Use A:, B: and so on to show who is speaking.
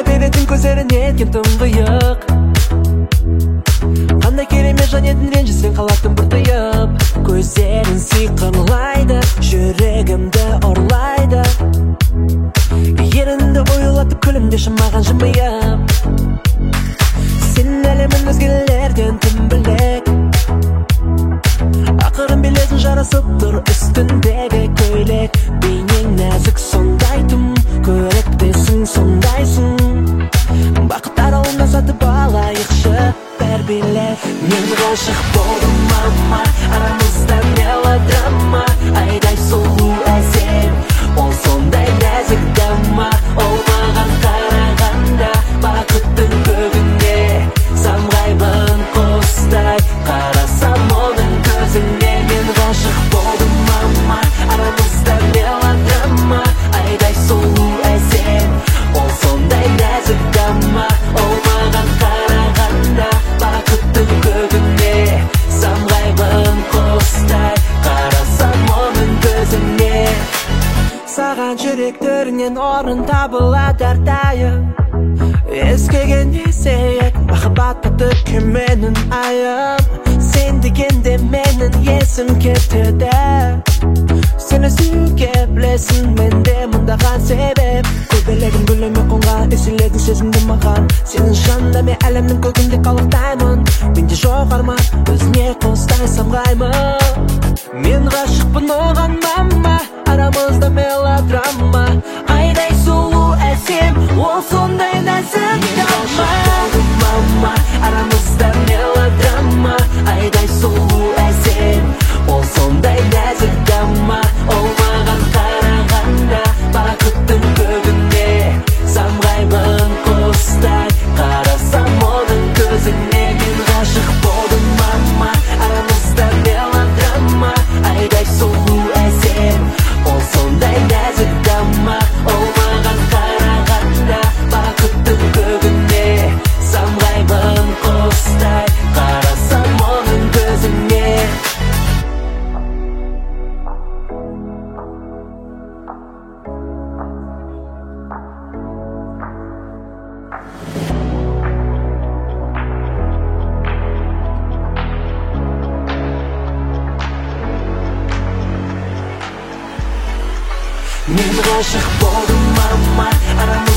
A: беретін көздері неткен тұңғиық. Қандай керемет жан едің ренжісең қалатын бір тыйып. Көздерін сиқырлайды, жүрегімді ұрлайды. Ерінді ойлатып күлімдеші маған жымиып. Сен әлемін өзгелерден тым бөлек. Ақырын билесін жарасып тұр үстіндегі көйлек. Бейнең нәзік сондай тым, көріктесің сондайсың. Бақыттар алында сатып алайықшы бәр билет. Мен ғашық болдым мама, арамызда мелодрама. Айдай сұлу әсем, ол сондай нәзік дама. Ол маған қарағанда бақыттың көгінде, самғаймын құстай қарасам оның көзіне. Мен ғашық болдым мама, арамызда мелодрама. Айдай сұлу әсем, ол сондай нәзік дама. Ол маған қарағанда бақыттың көгінде, самғаймын құстай қарасам оның көзіне. Саған жүректерінен орын табылады әрдайым. Ескеген есейек, махаббат баты кеменің айым. Сен дегенде менің есім кетеді. Сені сүйге білесің, менде мұндаған себеп. Көбелегін гүліме қонған, еселедің сезімді маған. Сенің жанында мен әлемнің көгінде қалықтаймын. Менде жоқ арман, өзіне қостай самғаймын. Мен ғашықпын оған мама, арамызда мелодрама. Айдай сұлу әсем, ол сондай нәзік дама. Мама, арамызда мелодрама. Айдай сұлу әсем, ол сондай нәзік дама. Ол маған қарағанда бақыттың көгінде, самғаймын құстай қарасам оның көзіне. Мен ғашық болдым мама, арамызда мелодрама. Айдай сұлу әсем, ол сондай нәзік дама. Ол маған қарағанда бақыттың көгінде, самғаймын құстай қарасам оның көзіне. Мен ғашық болдым мама, арамызда